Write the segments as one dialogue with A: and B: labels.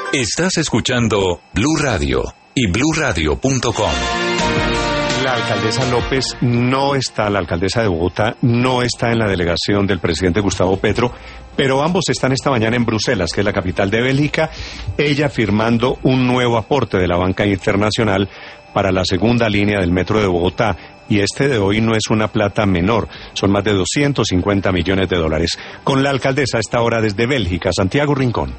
A: Estás escuchando Blue Radio y bluradio.com.
B: La alcaldesa López no está, la alcaldesa de Bogotá no está en la delegación del presidente Gustavo Petro, pero ambos están esta mañana en Bruselas, que es la capital de Bélgica, ella firmando un nuevo aporte de la banca internacional para la segunda línea del metro de Bogotá. Y este de hoy no es una plata menor, son más de 250 millones de dólares. Con la alcaldesa a esta hora desde Bélgica, Santiago Rincón.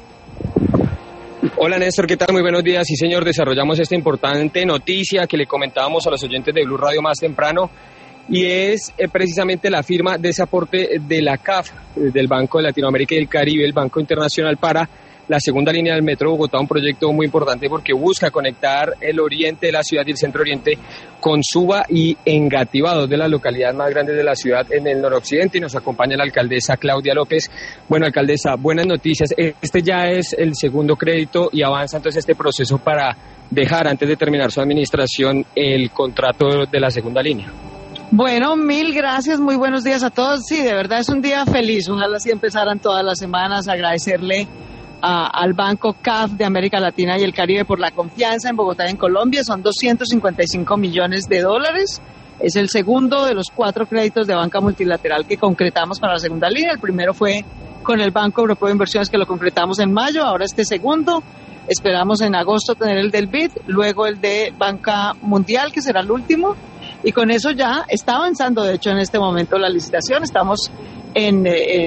C: Hola Néstor, ¿qué tal? Muy buenos días. Sí señor, desarrollamos esta importante noticia que le comentábamos a los oyentes de Blue Radio más temprano, y es precisamente la firma de ese aporte de la CAF, del Banco de Latinoamérica y el Caribe, el Banco Internacional, para la segunda línea del metro de Bogotá, un proyecto muy importante porque busca conectar el oriente de la ciudad y el centro oriente con Suba y Engativá, dos de las localidades más grandes de la ciudad en el noroccidente, y nos acompaña la alcaldesa Claudia López. Bueno, alcaldesa, buenas noticias. Este ya es el segundo crédito y avanza entonces este proceso para dejar, antes de terminar su administración, el contrato de la segunda línea.
D: Bueno, mil gracias, muy buenos días a todos. Sí, de verdad es un día feliz, ojalá así empezaran todas las semanas. Agradecerle al Banco CAF de América Latina y el Caribe por la confianza en Bogotá y en Colombia. Son 255 millones de dólares. Es el segundo de los 4 créditos de banca multilateral que concretamos para la segunda línea. El primero fue con el Banco Europeo de Inversiones, que lo concretamos en mayo. Ahora este segundo. Esperamos en agosto tener el del BID, luego el de Banca Mundial, que será el último. Y con eso ya está avanzando, de hecho, en este momento la licitación. Estamos en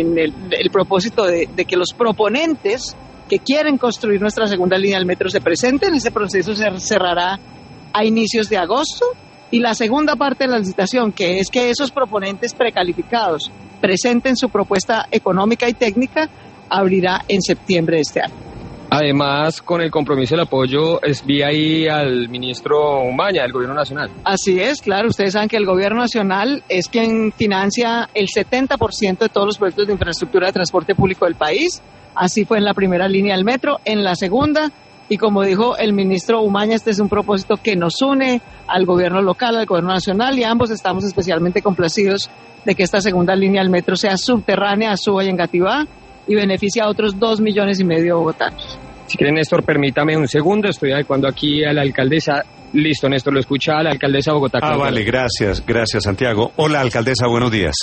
D: el propósito de que los proponentes que quieren construir nuestra segunda línea del metro se presenten. Ese proceso se cerrará a inicios de agosto. Y la segunda parte de la licitación, que es que esos proponentes precalificados presenten su propuesta económica y técnica, abrirá en septiembre de este año.
C: Además, con el compromiso del apoyo, vi ahí al ministro Umaña, del Gobierno Nacional.
D: Así es, claro. Ustedes saben que el Gobierno Nacional es quien financia el 70% de todos los proyectos de infraestructura de transporte público del país. Así fue en la primera línea del metro, en la segunda. Y como dijo el ministro Umaña, este es un propósito que nos une al Gobierno local, al Gobierno Nacional, y ambos estamos especialmente complacidos de que esta segunda línea del metro sea subterránea a Suba y Engativá y beneficia a otros 2,5 millones de bogotanos.
C: Si quiere, Néstor, permítame un segundo, estoy adecuando aquí a la alcaldesa. Listo, Néstor, lo escucha la alcaldesa de Bogotá.
B: Vale, gracias, Santiago. Hola, alcaldesa, buenos días.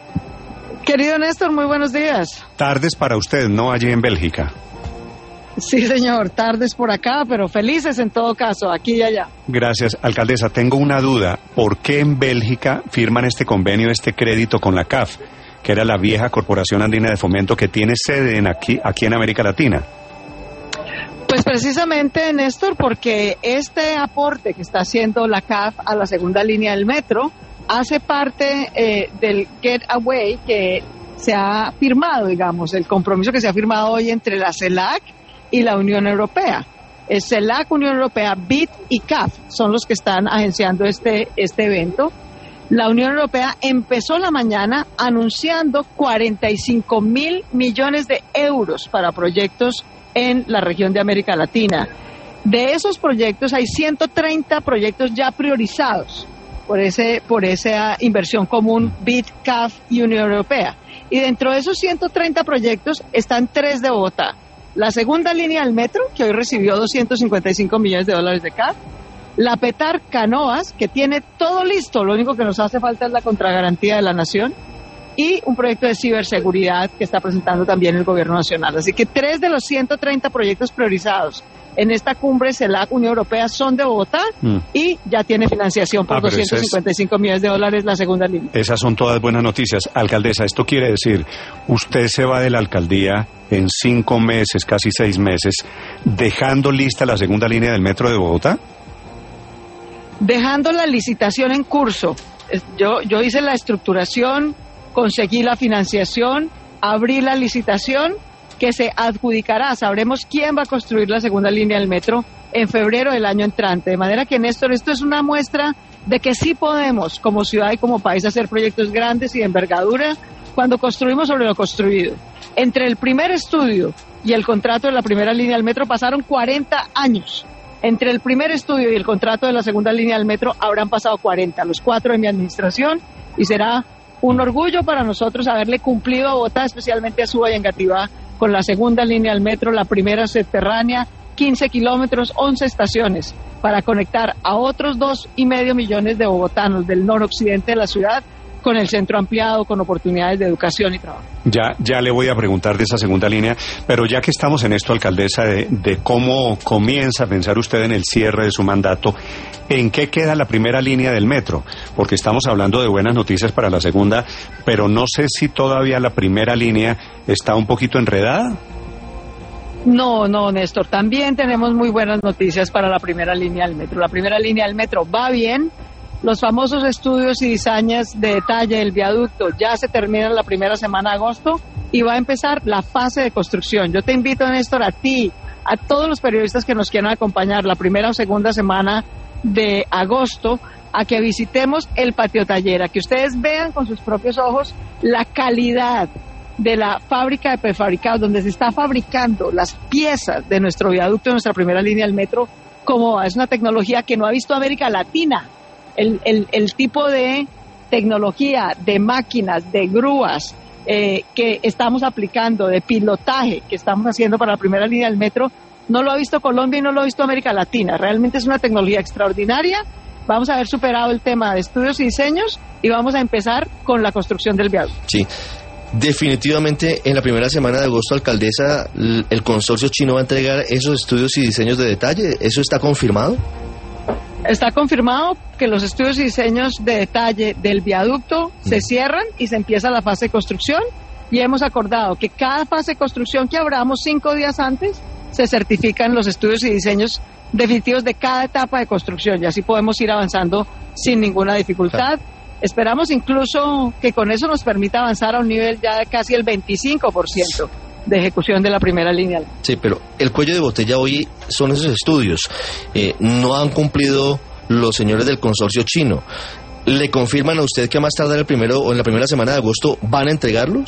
D: Querido Néstor, muy buenos días.
B: Tardes para usted, ¿no? Allí en Bélgica.
D: Sí, señor, tardes por acá, pero felices en todo caso, aquí y allá.
B: Gracias, alcaldesa. Tengo una duda. ¿Por qué en Bélgica firman este convenio, este crédito con la CAF, que era la vieja Corporación Andina de Fomento que tiene sede aquí en América Latina?
D: Pues precisamente, Néstor, porque este aporte que está haciendo la CAF a la segunda línea del metro hace parte del Getaway que se ha firmado, digamos, el compromiso que se ha firmado hoy entre la CELAC y la Unión Europea. CELAC, Unión Europea, BID y CAF son los que están agenciando este evento. La Unión Europea empezó la mañana anunciando 45.000 millones de euros para proyectos en la región de América Latina. De esos proyectos hay 130 proyectos ya priorizados por esa inversión común BID, CAF y Unión Europea. Y dentro de esos 130 proyectos están 3 de Bogotá. La segunda línea del metro, que hoy recibió 255 millones de dólares de CAF. La Petar Canoas, que tiene todo listo, lo único que nos hace falta es la contragarantía de la Nación. Y un proyecto de ciberseguridad que está presentando también el Gobierno Nacional. Así que 3 de los 130 proyectos priorizados en esta cumbre CELAC Unión Europea son de Bogotá y ya tiene financiación por 255 millones de dólares la segunda línea.
B: Esas son todas buenas noticias. Alcaldesa, esto quiere decir, usted se va de la alcaldía en 5 meses, casi 6 meses, dejando lista la segunda línea del metro de Bogotá.
D: Dejando la licitación en curso. Yo hice la estructuración, conseguí la financiación, abrí la licitación que se adjudicará. Sabremos quién va a construir la segunda línea del metro en febrero del año entrante. De manera que, Néstor, esto es una muestra de que sí podemos, como ciudad y como país, hacer proyectos grandes y de envergadura cuando construimos sobre lo construido. Entre el primer estudio y el contrato de la primera línea del metro pasaron 40 años. Entre el primer estudio y el contrato de la segunda línea del metro habrán pasado 40, los 4 de mi administración, y será un orgullo para nosotros haberle cumplido a Bogotá, especialmente a Suba y Engativá, con la segunda línea del metro, la primera subterránea, 15 kilómetros, 11 estaciones para conectar a otros 2,5 millones de bogotanos del noroccidente de la ciudad con el centro ampliado, con oportunidades de educación y trabajo.
B: Ya le voy a preguntar de esa segunda línea, pero ya que estamos en esto, alcaldesa, de cómo comienza a pensar usted en el cierre de su mandato, ¿en qué queda la primera línea del metro? Porque estamos hablando de buenas noticias para la segunda, pero no sé si todavía la primera línea está un poquito enredada.
D: No, Néstor, también tenemos muy buenas noticias para la primera línea del metro. La primera línea del metro va bien. Los famosos estudios y diseños de detalle del viaducto ya se terminan la primera semana de agosto y va a empezar la fase de construcción. Yo te invito, Néstor, a ti, a todos los periodistas que nos quieran acompañar la primera o segunda semana de agosto, a que visitemos el patio taller, a que ustedes vean con sus propios ojos la calidad de la fábrica de prefabricados, donde se está fabricando las piezas de nuestro viaducto, de nuestra primera línea del metro. Como es una tecnología que no ha visto América Latina. El tipo de tecnología, de máquinas, de grúas que estamos aplicando, de pilotaje que estamos haciendo para la primera línea del metro, no lo ha visto Colombia y no lo ha visto América Latina. Realmente es una tecnología extraordinaria. Vamos a haber superado el tema de estudios y diseños y vamos a empezar con la construcción del viaducto.
E: Sí. Definitivamente en la primera semana de agosto, alcaldesa, el consorcio chino va a entregar esos estudios y diseños de detalle. ¿Eso está confirmado?
D: Está confirmado que los estudios y diseños de detalle del viaducto se cierran y se empieza la fase de construcción, y hemos acordado que cada fase de construcción que abramos 5 días antes se certifican los estudios y diseños definitivos de cada etapa de construcción, y así podemos ir avanzando sin ninguna dificultad. Esperamos incluso que con eso nos permita avanzar a un nivel ya de casi el 25% de ejecución de la primera línea.
E: Sí, pero el cuello de botella hoy son esos estudios. No han cumplido los señores del consorcio chino. ¿Le confirman a usted que a más tardar el primero o en la primera semana de agosto van a entregarlos?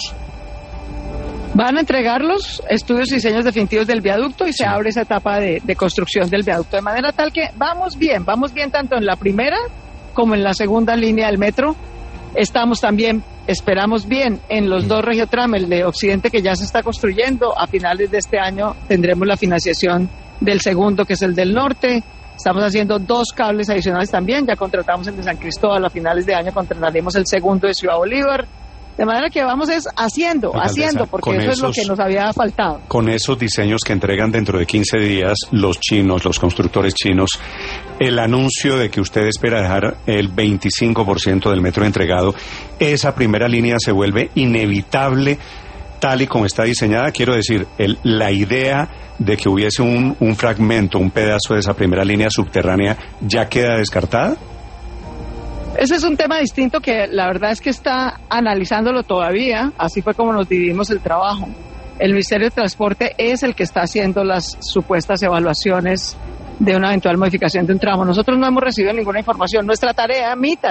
D: Van a entregar los estudios y diseños definitivos del viaducto y se abre esa etapa de construcción del viaducto, de manera tal que vamos bien tanto en la primera como en la segunda línea del metro. Estamos también, esperamos bien, en los 2 regiotramos, el de Occidente que ya se está construyendo. A finales de este año tendremos la financiación del segundo, que es el del norte. Estamos haciendo 2 cables adicionales también. Ya contratamos el de San Cristóbal. A finales de año contrataremos el segundo de Ciudad Bolívar. De manera que vamos haciendo, porque eso es lo que nos había faltado.
B: Con esos diseños que entregan dentro de 15 días los chinos, los constructores chinos, el anuncio de que usted espera dejar el 25% del metro entregado, esa primera línea se vuelve inevitable tal y como está diseñada. Quiero decir, la idea de que hubiese un fragmento, un pedazo de esa primera línea subterránea, ¿ya queda descartada?
D: Ese es un tema distinto que la verdad es que está analizándolo todavía. Así fue como nos dividimos el trabajo. El Ministerio de Transporte es el que está haciendo las supuestas evaluaciones de una eventual modificación de un tramo. Nosotros no hemos recibido ninguna información. Nuestra tarea,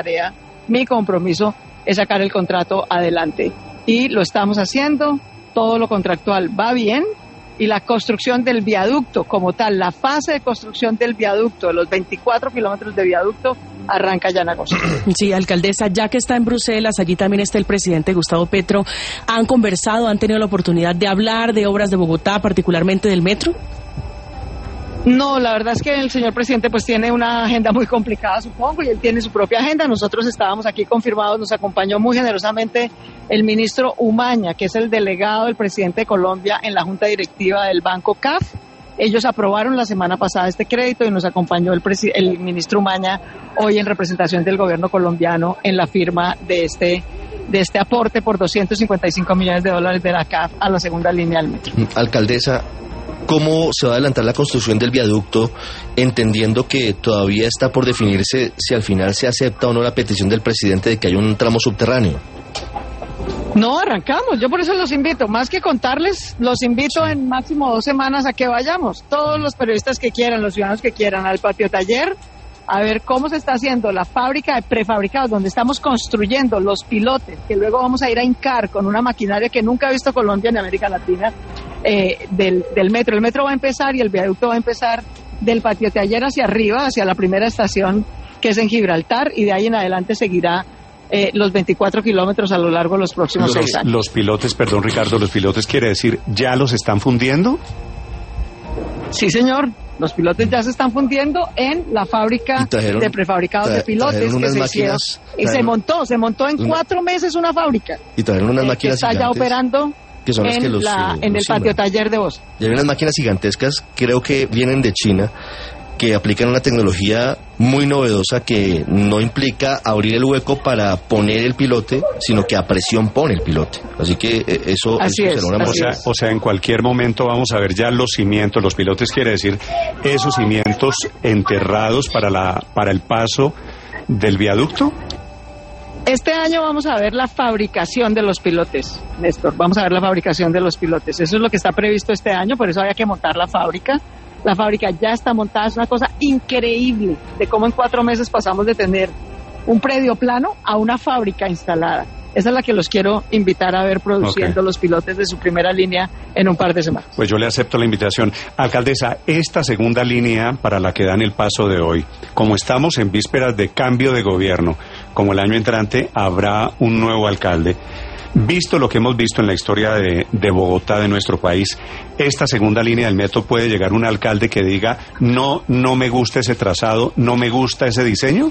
D: mi compromiso es sacar el contrato adelante. Y lo estamos haciendo. Todo lo contractual va bien. Y la construcción del viaducto como tal, la fase de construcción del viaducto, de los 24 kilómetros de viaducto, arranca ya en agosto.
F: Sí, alcaldesa, ya que está en Bruselas, allí también está el presidente Gustavo Petro. ¿Han conversado, han tenido la oportunidad de hablar de obras de Bogotá, particularmente del metro?
D: No, la verdad es que el señor presidente pues tiene una agenda muy complicada, supongo, y él tiene su propia agenda. Nosotros estábamos aquí confirmados, nos acompañó muy generosamente el ministro Umaña, que es el delegado del presidente de Colombia en la junta directiva del banco CAF. Ellos aprobaron la semana pasada este crédito y nos acompañó el ministro Umaña hoy en representación del gobierno colombiano en la firma de este aporte por $255 millones de la CAF a la segunda línea del metro.
E: Alcaldesa, ¿cómo se va a adelantar la construcción del viaducto, entendiendo que todavía está por definirse si al final se acepta o no la petición del presidente de que haya un tramo subterráneo?
D: No, arrancamos. Yo por eso los invito, más que contarles, los invito en máximo 2 semanas a que vayamos. Todos los periodistas que quieran, los ciudadanos que quieran, al patio taller, a ver cómo se está haciendo la fábrica de prefabricados, donde estamos construyendo los pilotes, que luego vamos a ir a hincar con una maquinaria que nunca ha visto Colombia ni América Latina, del metro. El metro va a empezar y el viaducto va a empezar del patio taller hacia arriba, hacia la primera estación, que es en Gibraltar, y de ahí en adelante seguirá los 24 kilómetros a lo largo de los próximos 6 años.
B: Los pilotes, perdón Ricardo, los pilotes quiere decir, ¿ya los están fundiendo?
D: Sí, señor. Los pilotes ya se están fundiendo en la fábrica de prefabricados de pilotes que se hicieron. Y se montó en 4 meses una fábrica.
E: Y trajeron unas máquinas
D: que está ya operando
E: que son las
D: en el patio taller de Boston.
E: Y hay unas máquinas gigantescas, creo que vienen de China, que aplican una tecnología muy novedosa que no implica abrir el hueco para poner el pilote, sino que a presión pone el pilote. Así que eso será una
B: o sea, en cualquier momento vamos a ver ya los cimientos, los pilotes, quiere decir esos cimientos enterrados para el paso del viaducto.
D: Este año vamos a ver la fabricación de los pilotes, Néstor. Vamos a ver la fabricación de los pilotes. Eso es lo que está previsto este año, por eso había que montar la fábrica. La fábrica ya está montada, es una cosa increíble de cómo en 4 meses pasamos de tener un predio plano a una fábrica instalada. Esa es la que los quiero invitar a ver produciendo los pilotes de su primera línea en un par de semanas.
B: Pues yo le acepto la invitación. Alcaldesa, esta segunda línea para la que dan el paso de hoy, como estamos en vísperas de cambio de gobierno, como el año entrante habrá un nuevo alcalde, visto lo que hemos visto en la historia de Bogotá, de nuestro país, esta segunda línea del metro puede llegar un alcalde que diga no me gusta ese trazado, no me gusta ese diseño.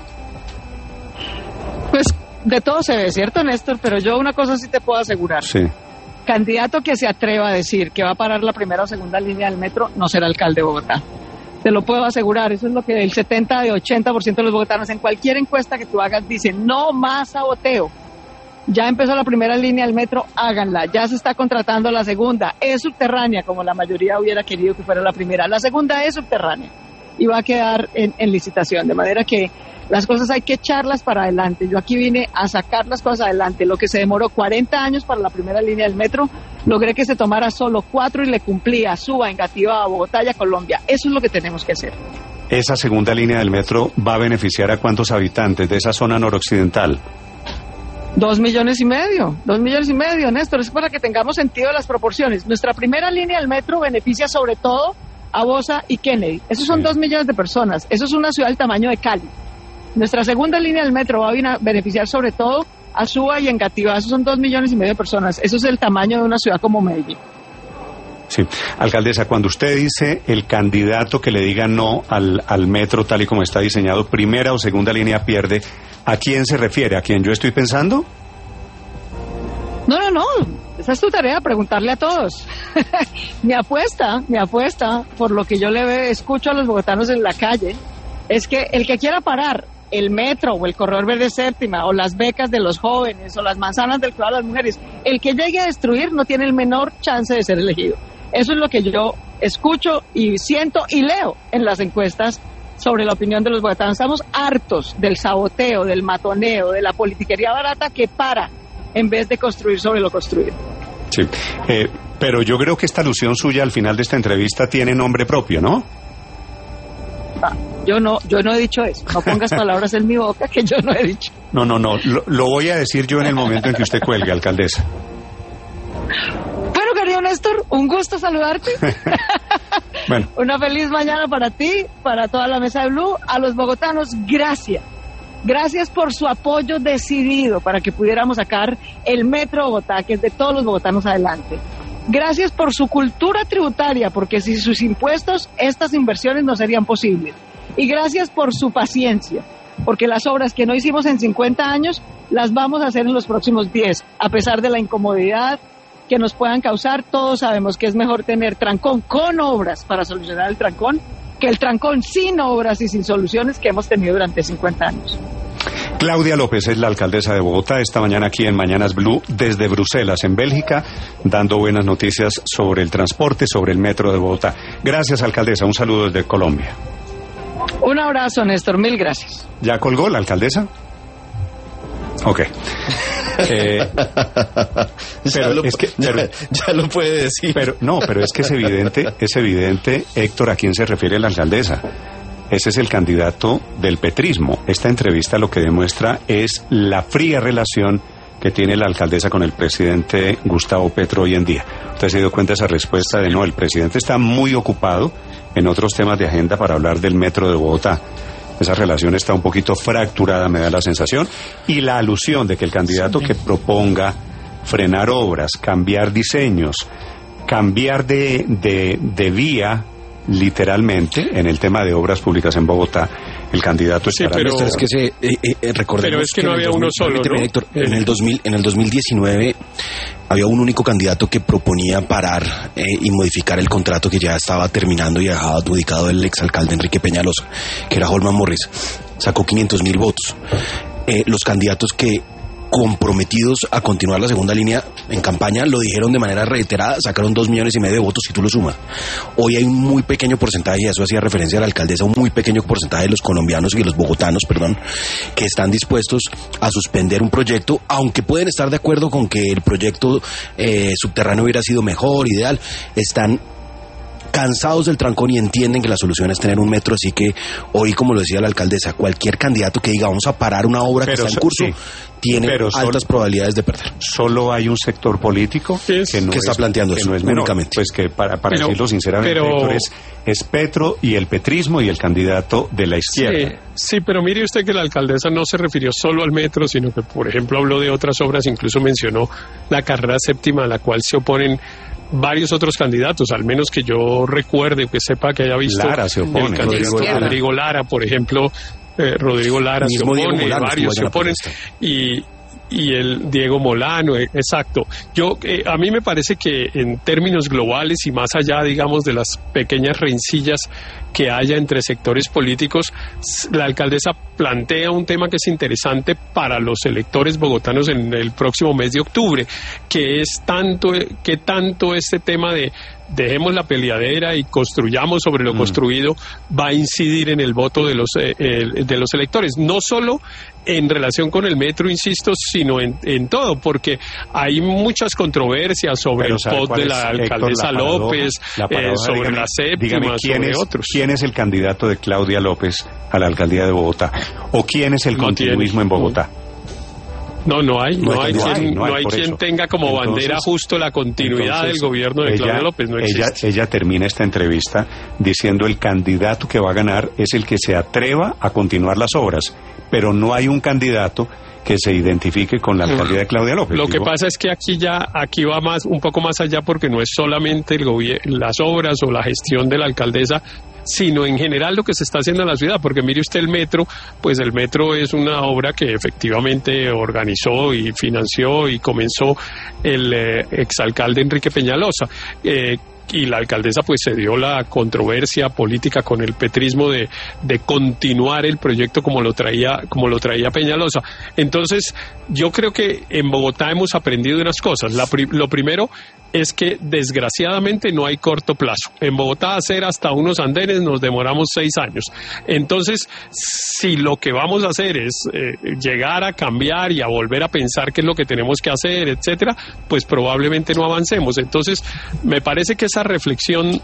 D: Pues de todo se ve, ¿cierto, Néstor? Pero yo una cosa sí te puedo asegurar.
B: Sí.
D: Candidato que se atreva a decir que va a parar la primera o segunda línea del metro no será alcalde de Bogotá. Te lo puedo asegurar. Eso es lo que el 70 y 80% de los bogotanos en cualquier encuesta que tú hagas dicen: no más saboteo. Ya empezó la primera línea del metro, háganla. Ya se está contratando la segunda. Es subterránea, como la mayoría hubiera querido que fuera la primera. La segunda es subterránea y va a quedar en licitación. De manera que las cosas hay que echarlas para adelante. Yo aquí vine a sacar las cosas adelante. Lo que se demoró 40 años para la primera línea del metro, logré que se tomara solo 4 y le cumplí a Suba, Engativá, a Bogotá y a Colombia. Eso es lo que tenemos que hacer.
B: ¿Esa segunda línea del metro va a beneficiar a cuántos habitantes de esa zona noroccidental?
D: 2,5 millones. 2,5 millones, Néstor. Es para que tengamos sentido de las proporciones. Nuestra primera línea del metro beneficia sobre todo a Bosa y Kennedy. Esos son 2 millones de personas. Eso es una ciudad del tamaño de Cali. Nuestra segunda línea del metro va a beneficiar sobre todo a Suba y Engativá. Esos son 2,5 millones de personas. Eso es el tamaño de una ciudad como Medellín.
B: Sí. Alcaldesa, cuando usted dice el candidato que le diga no al metro tal y como está diseñado, primera o segunda línea pierde, ¿a quién se refiere? ¿A quién yo estoy pensando?
D: No. Esa es tu tarea, preguntarle a todos. Mi apuesta, por lo que yo escucho a los bogotanos en la calle, es que el que quiera parar el metro o el corredor verde séptima o las becas de los jóvenes o las manzanas del cuidado de las mujeres, el que llegue a destruir no tiene el menor chance de ser elegido. Eso es lo que yo escucho y siento y leo en las encuestas sobre la opinión de los bogotanos. Estamos hartos del saboteo, del matoneo, de la politiquería barata que para en vez de construir sobre lo construido.
B: Sí, pero yo creo que esta alusión suya al final de esta entrevista tiene nombre propio, ¿no?
D: Yo no he dicho eso. No pongas palabras en mi boca que yo no he dicho.
B: No. Lo voy a decir yo en el momento en que usted cuelgue, alcaldesa.
D: Bueno, querido Néstor, un gusto saludarte.
B: Bueno.
D: Una feliz mañana para ti, para toda la mesa de Blue. A los bogotanos, gracias. Gracias por su apoyo decidido para que pudiéramos sacar el Metro Bogotá, que es de todos los bogotanos, adelante. Gracias por su cultura tributaria, porque sin sus impuestos estas inversiones no serían posibles. Y gracias por su paciencia, porque las obras que no hicimos en 50 años las vamos a hacer en los próximos 10, a pesar de la incomodidad que nos puedan causar. Todos sabemos que es mejor tener trancón con obras para solucionar el trancón que el trancón sin obras y sin soluciones que hemos tenido durante 50 años.
B: Claudia López es la alcaldesa de Bogotá, esta mañana aquí en Mañanas Blue, desde Bruselas, en Bélgica, dando buenas noticias sobre el transporte, sobre el metro de Bogotá. Gracias, alcaldesa, un saludo desde Colombia.
D: Un abrazo, Néstor, mil gracias.
B: ¿Ya colgó la alcaldesa? Ok.
E: Ya lo puede decir.
B: Pero es que es evidente, Héctor, a quién se refiere la alcaldesa. Ese es el candidato del petrismo. Esta entrevista lo que demuestra es la fría relación que tiene la alcaldesa con el presidente Gustavo Petro hoy en día. ¿Usted se dio cuenta de esa respuesta de no? El presidente está muy ocupado en otros temas de agenda para hablar del metro de Bogotá. Esa relación está un poquito fracturada, me da la sensación, y la alusión de que el candidato que proponga frenar obras, cambiar diseños, cambiar de vía literalmente, en el tema de obras públicas en Bogotá, el candidato estará...
G: Pero es que recordemos,
C: pero es que no había uno solo, ¿no?
G: Héctor, en el 2019 había un único candidato que proponía parar y modificar el contrato que ya estaba terminando y dejaba adjudicado el exalcalde Enrique Peñalosa, que era Holman Morris. Sacó 500.000 votos. Los candidatos que comprometidos a continuar la segunda línea en campaña lo dijeron de manera reiterada, sacaron 2,5 millones de votos si tú lo sumas. Hoy hay un muy pequeño porcentaje, y eso hacía referencia a la alcaldesa, un muy pequeño porcentaje de los colombianos y de los bogotanos, que están dispuestos a suspender un proyecto, aunque pueden estar de acuerdo con que el proyecto subterráneo hubiera sido mejor, ideal. Están cansados del trancón y entienden que la solución es tener un metro, así que hoy, como lo decía la alcaldesa, cualquier candidato que diga vamos a parar una obra que está en curso, tiene altas probabilidades de perder.
B: Solo hay un sector político que
G: está planteando eso,
B: no es menor.
G: Únicamente.
B: Pues que para decirlo sinceramente, Héctor, es Petro y el petrismo y el candidato de la izquierda.
H: Sí, pero mire usted que la alcaldesa no se refirió solo al metro, sino que, por ejemplo, habló de otras obras, incluso mencionó la carrera séptima, a la cual se oponen varios otros candidatos, al menos que yo recuerde, que sepa, que haya visto.
B: Lara se opone.
H: Rodrigo Lara, por ejemplo, Rodrigo Lara se opone, varios se oponen, y el Diego Molano, exacto. A mí me parece que en términos globales y más allá, digamos, de las pequeñas rencillas que haya entre sectores políticos, la alcaldesa plantea un tema que es interesante para los electores bogotanos en el próximo mes de octubre, que es tanto este tema de dejemos la peleadera y construyamos sobre lo construido va a incidir en el voto de los electores, no solo en relación con el metro, insisto, sino en todo, porque hay muchas controversias sobre el POT de la alcaldesa López, sobre la séptima, sobre otros.
B: ¿Quién es el candidato de Claudia López a la alcaldía de Bogotá? ¿O quién es el continuismo en Bogotá?
H: No hay quien tenga como bandera justo la continuidad del gobierno de Claudia López. No existe.
B: Ella termina esta entrevista diciendo el candidato que va a ganar es el que se atreva a continuar las obras, pero no hay un candidato que se identifique con la alcaldía de Claudia López.
H: Lo que pasa es que aquí va un poco más allá, porque no es solamente las obras o la gestión de la alcaldesa, sino en general lo que se está haciendo en la ciudad, porque mire usted el metro, pues el metro es una obra que efectivamente organizó y financió y comenzó el exalcalde Enrique Peñalosa, y la alcaldesa pues se dio la controversia política con el petrismo de continuar el proyecto como lo traía Peñalosa. Entonces yo creo que en Bogotá hemos aprendido unas cosas. Lo primero es que desgraciadamente no hay corto plazo. En Bogotá hacer hasta unos andenes nos demoramos 6 años. Entonces, si lo que vamos a hacer es llegar a cambiar y a volver a pensar qué es lo que tenemos que hacer, etcétera, pues probablemente no avancemos. Entonces, me parece que esa reflexión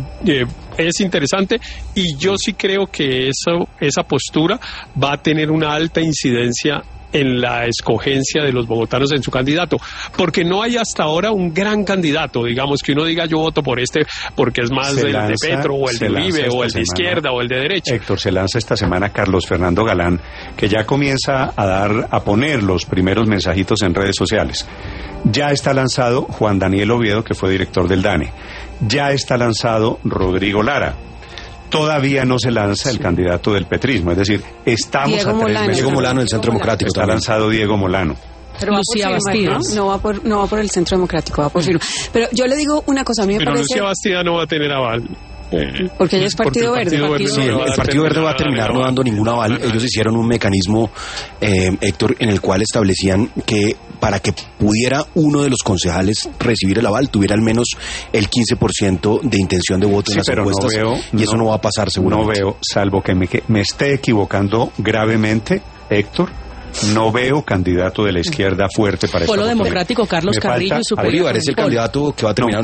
H: es interesante, y yo sí creo que esa postura va a tener una alta incidencia en la escogencia de los bogotanos en su candidato, porque no hay hasta ahora un gran candidato, digamos, que uno diga yo voto por este porque es más el de Petro o el de Uribe o el de izquierda o el de derecha.
B: Héctor, se lanza esta semana Carlos Fernando Galán, que ya comienza a poner los primeros mensajitos en redes sociales. Ya está lanzado Juan Daniel Oviedo, que fue director del DANE. Ya está lanzado Rodrigo Lara. Todavía no se lanza el candidato del petrismo, es decir, estamos
F: Diego
B: a 3 meses.
G: Diego Molano, del Centro Democrático.
B: Está lanzado Diego Molano.
I: Pero
F: Lucía Bastida.
I: No va por el Centro Democrático, va por Firma. Pero yo le digo una cosa, a mí me
H: pero
I: parece...
H: Lucía Bastida no va a tener aval.
I: Porque ella es Partido Verde.
G: Sí, el Partido Verde va a terminar no dando ningún aval. Ellos hicieron un mecanismo, Héctor, en el cual establecían que para que pudiera uno de los concejales recibir el aval, tuviera al menos el 15% de intención de voto en las encuestas, y eso no va a pasar seguramente.
B: No veo, salvo que me esté equivocando gravemente, Héctor, no veo candidato de la izquierda fuerte para
F: Polo Democrático, Carlos Carrillo y su
G: Bolívar es el candidato que va a terminar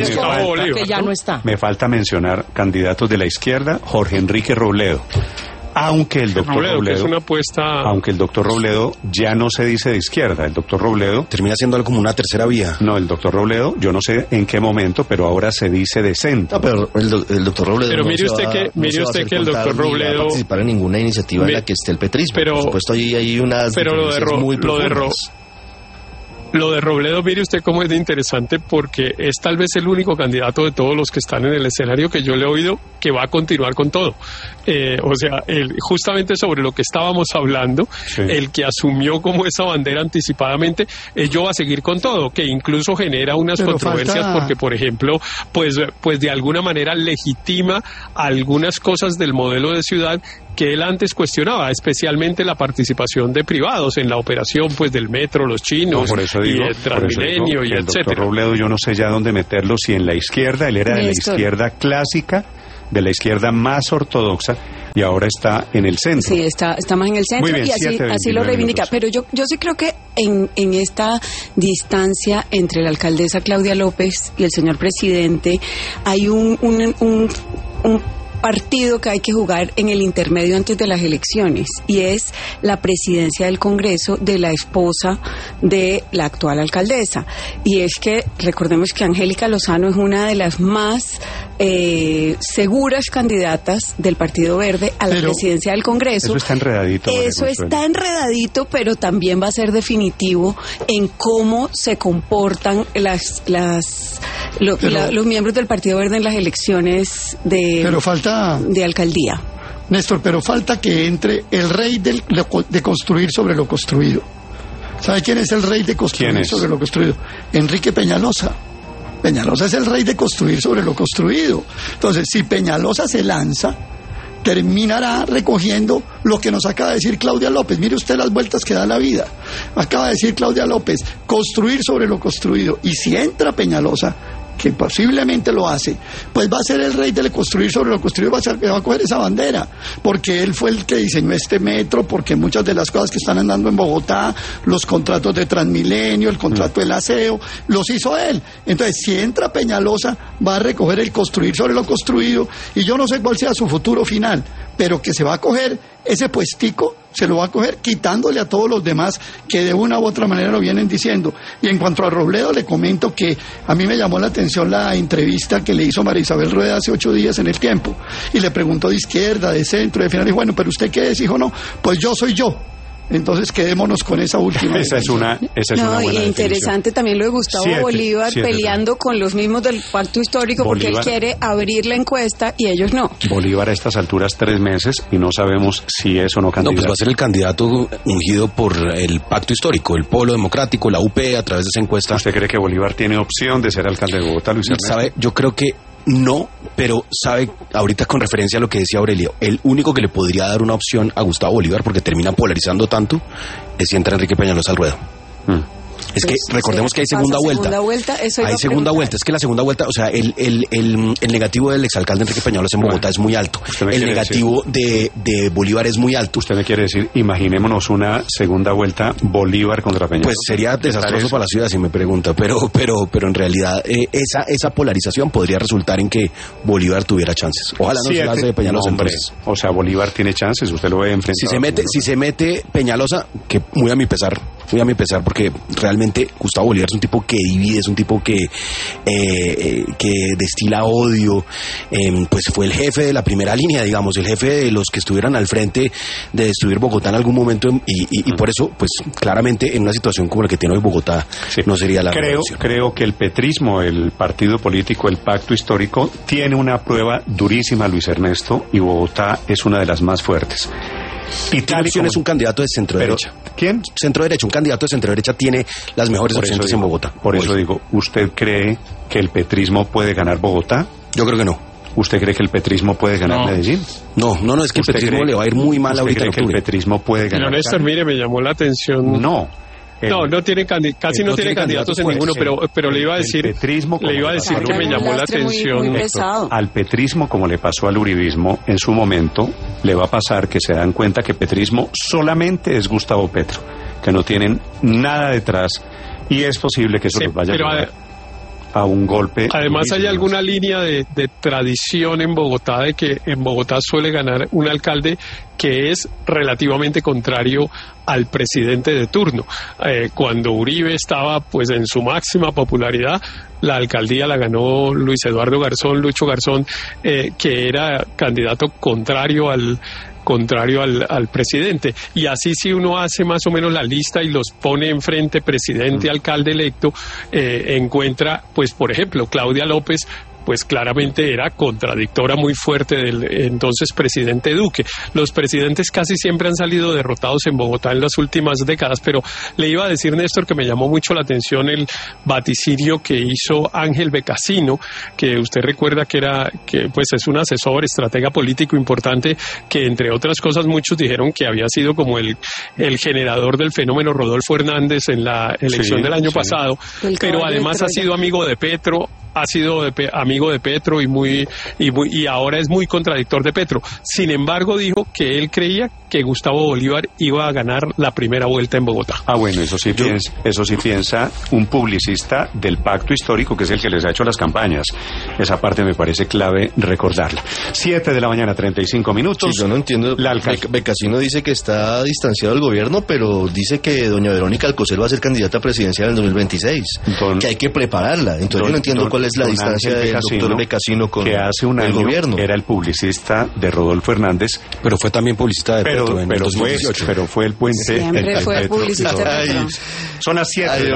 F: que ya no está.
B: Me falta mencionar candidatos de la izquierda, Jorge Enrique Robledo. Aunque el doctor Robledo,
H: es una apuesta...
B: aunque el doctor Robledo ya no se dice de izquierda, el doctor Robledo
G: termina siendo algo como una tercera vía.
B: No, el doctor Robledo, yo no sé en qué momento, pero ahora se dice de centro.
G: No, pero el doctor Robledo.
H: Pero mire usted que el doctor Robledo
G: no va a participar en ninguna iniciativa en la que esté el petrismo.
H: Pero,
G: por supuesto, hay unas
H: pero
G: muy profundas.
H: Lo de Robledo, mire usted cómo es de interesante, porque es tal vez el único candidato de todos los que están en el escenario que yo le he oído que va a continuar con todo. O sea, justamente sobre lo que estábamos hablando, sí, el que asumió como esa bandera anticipadamente, yo va a seguir con todo, que incluso genera unas controversias porque, por ejemplo, pues de alguna manera legitima algunas cosas del modelo de ciudad que él antes cuestionaba, especialmente la participación de privados en la operación pues del metro, los chinos, y el Transmilenio, y etcétera. El doctor
B: Robledo, yo no sé ya dónde meterlo, si en la izquierda, él era de la izquierda clásica, de la izquierda más ortodoxa, y ahora está en el centro.
I: Sí, está más en el centro, bien, y así lo reivindica. Pero yo sí creo que en esta distancia entre la alcaldesa Claudia López y el señor presidente hay un partido que hay que jugar en el intermedio antes de las elecciones, y es la presidencia del Congreso de la esposa de la actual alcaldesa. Y es que recordemos que Angélica Lozano es una de las más seguras candidatas del Partido Verde a la presidencia del Congreso.
B: Eso está enredadito.
I: Eso está enredadito, pero también va a ser definitivo en cómo se comportan los miembros del Partido Verde en las elecciones de alcaldía.
J: Néstor, pero falta que entre el rey de construir sobre lo construido. ¿Sabe quién es el rey de construir sobre lo construido? Enrique Peñalosa. Peñalosa es el rey de construir sobre lo construido. Entonces, si Peñalosa se lanza, terminará recogiendo lo que nos acaba de decir Claudia López. Mire usted las vueltas que da la vida. Acaba de decir Claudia López, construir sobre lo construido. Y si entra Peñalosa, que posiblemente lo hace, pues va a ser el rey de construir sobre lo construido, va a coger esa bandera, porque él fue el que diseñó este metro, porque muchas de las cosas que están andando en Bogotá, los contratos de Transmilenio, el contrato del aseo, los hizo él. Entonces, si entra Peñalosa, va a recoger el construir sobre lo construido, y yo no sé cuál sea su futuro final, pero que se va a coger ese puestico, se lo va a coger quitándole a todos los demás que de una u otra manera lo vienen diciendo. Y en cuanto a Robledo, le comento que a mí me llamó la atención la entrevista que le hizo María Isabel Rueda hace 8 días en El Tiempo, y le preguntó de izquierda, de centro, de final, y bueno, pero ¿usted qué es? Dijo, no, pues yo soy yo. Entonces quedémonos con esa última.
B: Esa es una buena
I: interesante también lo de Gustavo Bolívar peleando con los mismos del pacto histórico, Bolívar, porque él quiere abrir la encuesta y ellos no.
B: Bolívar a estas alturas 3 meses y no sabemos si es o no candidato.
G: No, pues va a ser el candidato ungido por el pacto histórico, el Polo Democrático, la UP, a través de esa encuesta.
B: ¿Usted cree que Bolívar tiene opción de ser alcalde de Bogotá, Luis Ernesto?
G: ¿Sabe? Yo creo que no, pero sabe, ahorita con referencia a lo que decía Aurelio, el único que le podría dar una opción a Gustavo Bolívar, porque termina polarizando tanto, es si entra Enrique Peñalosa al ruedo. Es que recordemos que hay segunda vuelta. Hay segunda vuelta. Es que la segunda vuelta, o sea, el negativo del exalcalde Enrique Peñalosa en Bogotá es muy alto. El negativo de Bolívar es muy alto.
B: Usted me quiere decir, imaginémonos una segunda vuelta Bolívar contra Peñalosa.
G: Pues sería desastroso para la ciudad, si me pregunta, pero en realidad esa polarización podría resultar en que Bolívar tuviera chances. Ojalá no se las de Peñalosa.
B: No, entonces. O sea, Bolívar tiene chances, usted lo ve enfrentado.
G: Si se mete Peñalosa, que muy a mi pesar, porque realmente Gustavo Bolívar es un tipo que divide, es un tipo que destila odio, pues fue el jefe de la primera línea, digamos, el jefe de los que estuvieran al frente de destruir Bogotá en algún momento, y por eso, pues claramente en una situación como la que tiene hoy Bogotá, no sería la revolución.
B: Creo que el petrismo, el partido político, el pacto histórico, tiene una prueba durísima, Luis Ernesto, y Bogotá es una de las más fuertes.
G: Italia es un candidato de centro-derecha.
B: ¿Quién?
G: Centro-derecha. Un candidato de centro-derecha tiene las mejores opciones en Bogotá.
B: Por eso digo, ¿usted cree que el petrismo puede ganar Bogotá?
G: Yo creo que no.
B: ¿Usted cree que el petrismo puede ganar Medellín?
G: No, es que el petrismo le va a ir muy mal ahorita en octubre.
B: ¿Usted cree que el petrismo puede ganar?
H: Pero Néstor, mire, me llamó la atención. No tiene casi no tiene candidatos en ninguno, pero le iba a decir que me llamó la atención.
B: Al petrismo, como le pasó al uribismo en su momento, le va a pasar que se dan cuenta que petrismo solamente es Gustavo Petro, que no tienen nada detrás, y es posible que eso los vaya a llevar a un golpe.
H: Además hay alguna línea de tradición en Bogotá, de que en Bogotá suele ganar un alcalde que es relativamente contrario al presidente de turno. Cuando Uribe estaba pues en su máxima popularidad, la alcaldía la ganó Lucho Garzón, que era candidato contrario al contrario al presidente. Y así si uno hace más o menos la lista y los pone enfrente presidente y alcalde electo, encuentra, pues por ejemplo, Claudia López, pues claramente era contradictora muy fuerte del entonces presidente Duque. Los presidentes casi siempre han salido derrotados en Bogotá en las últimas décadas, pero le iba a decir, Néstor, que me llamó mucho la atención el vaticinio que hizo Ángel Becasino, que usted recuerda que pues es un asesor, estratega político importante, que entre otras cosas muchos dijeron que había sido como el generador del fenómeno Rodolfo Hernández en la elección del año pasado, pero además ha sido amigo de Petro, amigo de Petro y ahora es muy contradictor de Petro. Sin embargo, dijo que él creía que Gustavo Bolívar iba a ganar la primera vuelta en Bogotá.
B: Bueno, eso sí piensa un publicista del pacto histórico, que es el que les ha hecho las campañas. Esa parte me parece clave recordarla. 7:35 a.m.
E: Sí, yo no entiendo. Becasino dice que está distanciado del gobierno, pero dice que doña Verónica Alcocer va a ser candidata presidencial en el 2026, que hay que prepararla. Entonces yo no entiendo cuál es la distancia del doctor Becasino con
B: que hace un año
E: el gobierno.
B: Era el publicista de Rodolfo Hernández,
G: pero fue también publicista de Petro en 2018.
B: Pero fue el puente.
I: Siempre fue publicista de Petro.
B: Son las 7.